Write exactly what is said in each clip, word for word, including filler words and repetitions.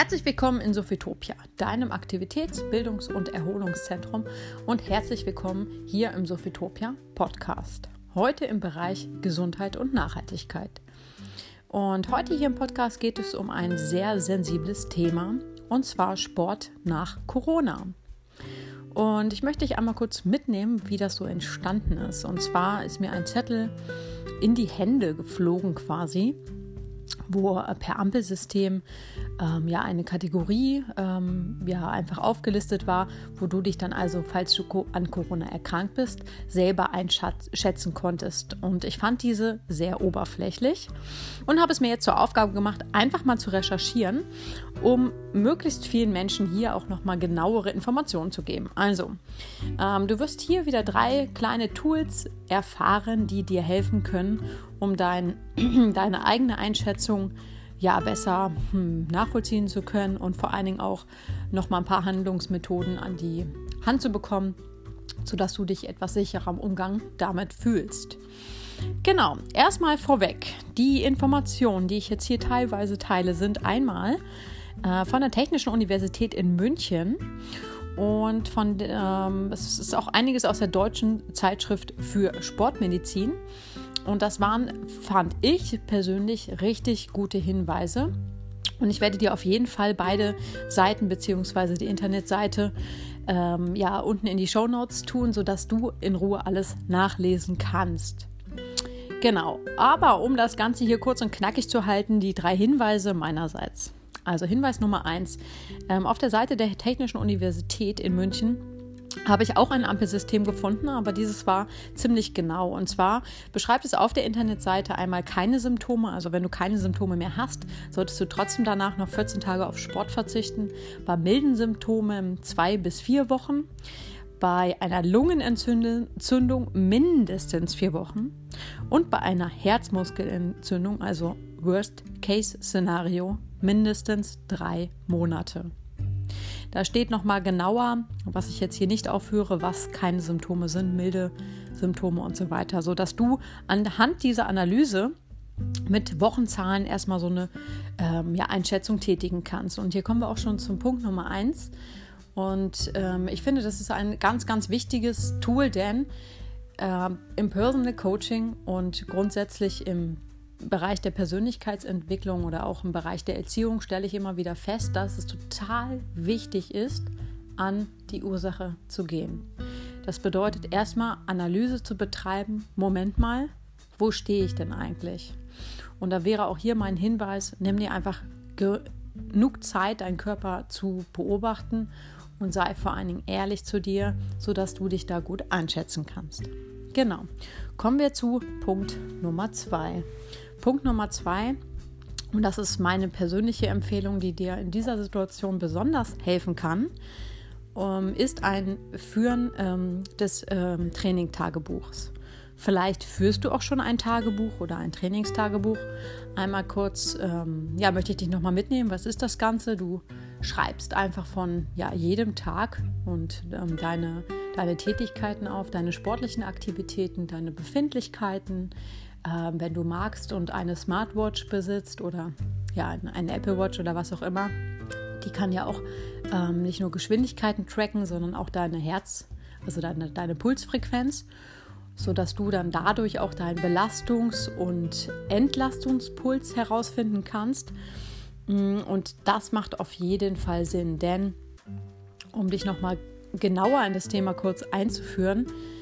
Herzlich willkommen in Sophitopia, deinem Aktivitäts-, Bildungs- und Erholungszentrum und herzlich willkommen hier im Sophitopia Podcast. Heute im Bereich Gesundheit und Nachhaltigkeit. Und heute hier im Podcast geht es um ein sehr sensibles Thema und zwar Sport nach Corona. Und ich möchte dich einmal kurz mitnehmen, wie das so entstanden ist. Und zwar ist mir ein Zettel in die Hände geflogen quasi, wo per Ampelsystem ähm, ja eine Kategorie ähm, ja einfach aufgelistet war, wo du dich dann also, falls du an Corona erkrankt bist, selber einschätzen konntest. Und ich fand diese sehr oberflächlich und habe es mir jetzt zur Aufgabe gemacht, einfach mal zu recherchieren, um möglichst vielen Menschen hier auch nochmal genauere Informationen zu geben. Also, ähm, du wirst hier wieder drei kleine Tools erfahren, die dir helfen können, um dein, deine eigene Einschätzung ja besser hm, nachvollziehen zu können und vor allen Dingen auch nochmal ein paar Handlungsmethoden an die Hand zu bekommen, sodass du dich etwas sicherer im Umgang damit fühlst. Genau, erstmal vorweg, die Informationen, die ich jetzt hier teilweise teile, sind einmal äh, von der Technischen Universität in München und von ähm, es ist auch einiges aus der deutschen Zeitschrift für Sportmedizin. Und das waren, fand ich persönlich, richtig gute Hinweise. Und ich werde dir auf jeden Fall beide Seiten bzw. die Internetseite ähm, ja, unten in die Shownotes tun, sodass du in Ruhe alles nachlesen kannst. Genau, aber um das Ganze hier kurz und knackig zu halten, die drei Hinweise meinerseits. Also Hinweis Nummer eins. Ähm, auf der Seite der Technischen Universität in München habe ich auch ein Ampelsystem gefunden, aber dieses war ziemlich genau. Und zwar beschreibt es auf der Internetseite einmal keine Symptome. Also wenn du keine Symptome mehr hast, solltest du trotzdem danach noch vierzehn Tage auf Sport verzichten. Bei milden Symptomen zwei bis vier Wochen. Bei einer Lungenentzündung mindestens vier Wochen. Und bei einer Herzmuskelentzündung, also Worst-Case-Szenario, mindestens drei Monate. Da steht nochmal genauer, was ich jetzt hier nicht aufführe, was keine Symptome sind, milde Symptome und so weiter, sodass du anhand dieser Analyse mit Wochenzahlen erstmal so eine ähm, ja, Einschätzung tätigen kannst. Und hier kommen wir auch schon zum Punkt Nummer eins. Und ähm, ich finde, das ist ein ganz, ganz wichtiges Tool, denn äh, im Personal Coaching und grundsätzlich im Bereich der Persönlichkeitsentwicklung oder auch im Bereich der Erziehung stelle ich immer wieder fest, dass es total wichtig ist, an die Ursache zu gehen. Das bedeutet erstmal Analyse zu betreiben. Moment mal, wo stehe ich denn eigentlich? Und da wäre auch hier mein Hinweis, nimm dir einfach genug Zeit, deinen Körper zu beobachten und sei vor allen Dingen ehrlich zu dir, sodass du dich da gut einschätzen kannst. Genau. Kommen wir zu Punkt Nummer zwei. Punkt Nummer zwei, und das ist meine persönliche Empfehlung, die dir in dieser Situation besonders helfen kann, ähm, ist ein Führen ähm, des ähm, Trainingstagebuchs. Vielleicht führst du auch schon ein Tagebuch oder ein Trainingstagebuch. Einmal kurz, ähm, ja, möchte ich dich nochmal mitnehmen. Was ist das Ganze? Du schreibst einfach von ja, jedem Tag und ähm, deine, deine Tätigkeiten auf, deine sportlichen Aktivitäten, deine Befindlichkeiten. Ähm, wenn du magst und eine Smartwatch besitzt oder ja, eine Apple Watch oder was auch immer, die kann ja auch ähm, nicht nur Geschwindigkeiten tracken, sondern auch deine Herz, also deine, deine Pulsfrequenz, sodass du dann dadurch auch deinen Belastungs- und Entlastungspuls herausfinden kannst. Und das macht auf jeden Fall Sinn, denn um dich nochmal genauer in das Thema kurz einzuführen,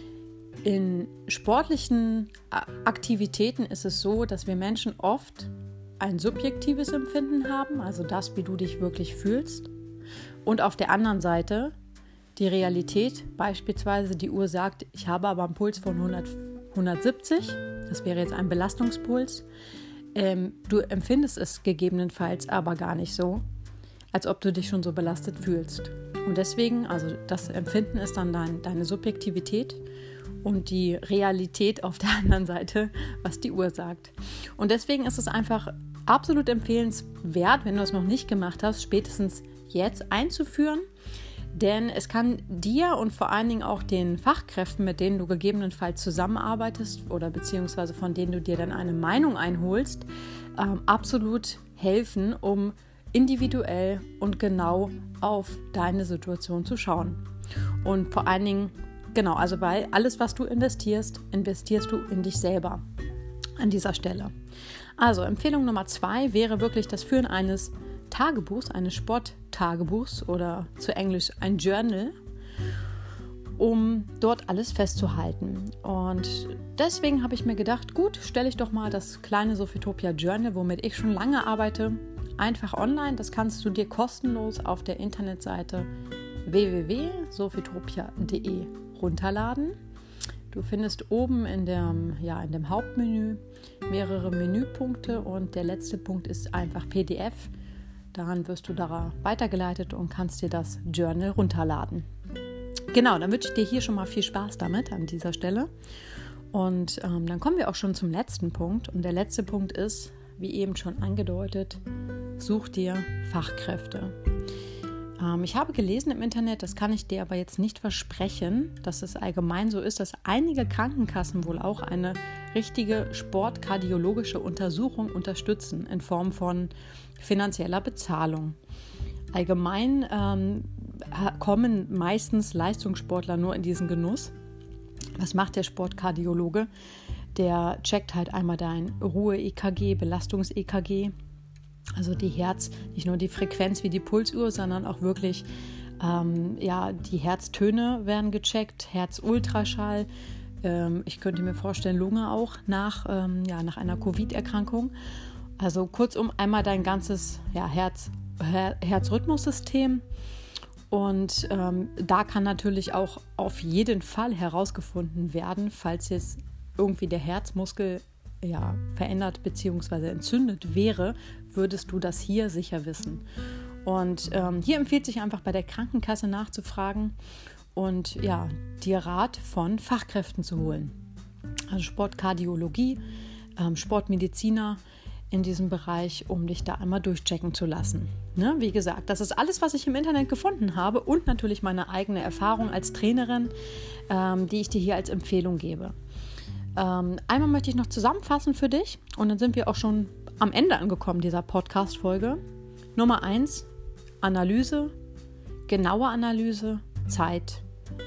in sportlichen Aktivitäten ist es so, dass wir Menschen oft ein subjektives Empfinden haben, also das, wie du dich wirklich fühlst. Und auf der anderen Seite die Realität, beispielsweise die Uhr sagt, ich habe aber einen Puls von hundert, hundertsiebzig, das wäre jetzt ein Belastungspuls. Ähm, du empfindest es gegebenenfalls aber gar nicht so, als ob du dich schon so belastet fühlst. Und deswegen, also das Empfinden ist dann dein, deine Subjektivität und die Realität auf der anderen Seite, was die Uhr sagt. Und deswegen ist es einfach absolut empfehlenswert, wenn du es noch nicht gemacht hast, spätestens jetzt einzuführen. Denn es kann dir und vor allen Dingen auch den Fachkräften, mit denen du gegebenenfalls zusammenarbeitest oder beziehungsweise von denen du dir dann eine Meinung einholst, ähm, absolut helfen, um individuell und genau auf deine Situation zu schauen. Und vor allen Dingen, genau, also weil alles, was du investierst, investierst du in dich selber an dieser Stelle. Also Empfehlung Nummer zwei wäre wirklich das Führen eines Tagebuchs, eines Sporttagebuchs oder zu Englisch ein Journal, um dort alles festzuhalten. Und deswegen habe ich mir gedacht, gut, stelle ich doch mal das kleine Sophitopia Journal, womit ich schon lange arbeite, einfach online. Das kannst du dir kostenlos auf der Internetseite w w w punkt sophitopia punkt d e runterladen. Du findest oben in dem, ja, in dem Hauptmenü mehrere Menüpunkte und der letzte Punkt ist einfach P D F. Daran wirst du da weitergeleitet und kannst dir das Journal runterladen. Genau, dann wünsche ich dir hier schon mal viel Spaß damit an dieser Stelle. Und ähm, dann kommen wir auch schon zum letzten Punkt. Und der letzte Punkt ist, wie eben schon angedeutet, such dir Fachkräfte. Ähm, ich habe gelesen im Internet, das kann ich dir aber jetzt nicht versprechen, dass es allgemein so ist, dass einige Krankenkassen wohl auch eine richtige sportkardiologische Untersuchung unterstützen in Form von finanzieller Bezahlung. Allgemein ähm, kommen meistens Leistungssportler nur in diesen Genuss. Was macht der Sportkardiologe? Der checkt halt einmal dein Ruhe-E K G, Belastungs-E K G, also die Herz, nicht nur die Frequenz wie die Pulsuhr, sondern auch wirklich ähm, ja, die Herztöne werden gecheckt, Herzultraschall. Ähm, ich könnte mir vorstellen, Lunge auch nach, ähm, ja, nach einer Covid-Erkrankung. Also kurzum einmal dein ganzes ja, Herz, Her- Herzrhythmussystem. Und ähm, da kann natürlich auch auf jeden Fall herausgefunden werden, falls jetzt irgendwie der Herzmuskel ja, verändert bzw. entzündet wäre, würdest du das hier sicher wissen. Und ähm, hier empfiehlt sich einfach bei der Krankenkasse nachzufragen und ja, dir Rat von Fachkräften zu holen. Also Sportkardiologie, ähm, Sportmediziner in diesem Bereich, um dich da einmal durchchecken zu lassen. Ne? Wie gesagt, das ist alles, was ich im Internet gefunden habe und natürlich meine eigene Erfahrung als Trainerin, ähm, die ich dir hier als Empfehlung gebe. Ähm, einmal möchte ich noch zusammenfassen für dich und dann sind wir auch schon am Ende angekommen dieser Podcast-Folge. Nummer eins, Analyse, genaue Analyse, Zeit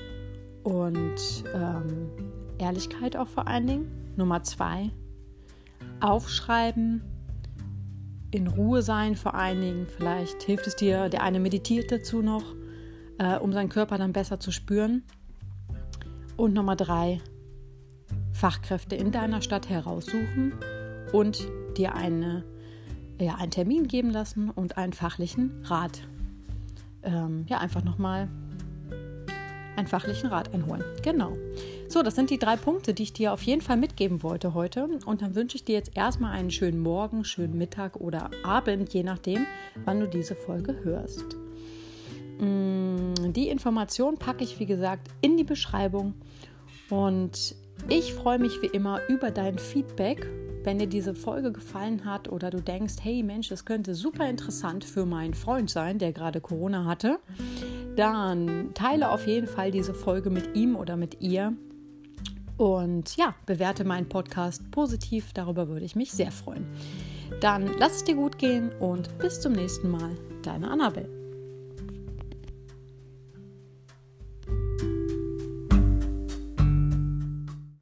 und ähm, Ehrlichkeit auch vor allen Dingen. Nummer zwei, aufschreiben, in Ruhe sein vor allen Dingen. Vielleicht hilft es dir, der eine meditiert dazu noch, äh, um seinen Körper dann besser zu spüren. Und Nummer drei, Fachkräfte in deiner Stadt heraussuchen und dir eine, ja, einen Termin geben lassen und einen fachlichen Rat. Ähm, ja, einfach nochmal einen fachlichen Rat einholen. Genau. So, das sind die drei Punkte, die ich dir auf jeden Fall mitgeben wollte heute. Und dann wünsche ich dir jetzt erstmal einen schönen Morgen, schönen Mittag oder Abend, je nachdem, wann du diese Folge hörst. Die Information packe ich, wie gesagt, in die Beschreibung. Und ich freue mich wie immer über dein Feedback. Wenn dir diese Folge gefallen hat oder du denkst, hey Mensch, das könnte super interessant für meinen Freund sein, der gerade Corona hatte, dann teile auf jeden Fall diese Folge mit ihm oder mit ihr und ja, bewerte meinen Podcast positiv. Darüber würde ich mich sehr freuen. Dann lass es dir gut gehen und bis zum nächsten Mal. Deine Annabelle.